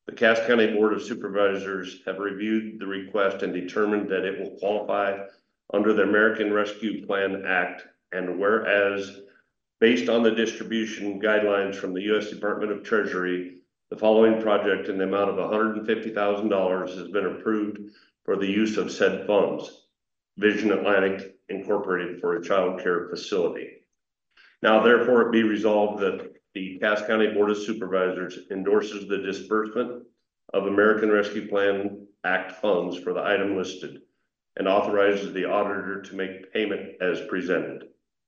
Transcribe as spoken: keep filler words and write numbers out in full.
The Cass County Board of Supervisors have reviewed the request and determined that it will qualify under the American Rescue Plan Act, and whereas based on the distribution guidelines from the U S Department of Treasury, the following project in the amount of one hundred fifty thousand dollars has been approved for the use of said funds. Vision Atlantic Incorporated for a child care facility. Now therefore it be resolved that the Cass County Board of Supervisors endorses the disbursement of American Rescue Plan Act funds for the item listed and authorizes the auditor to make payment as presented.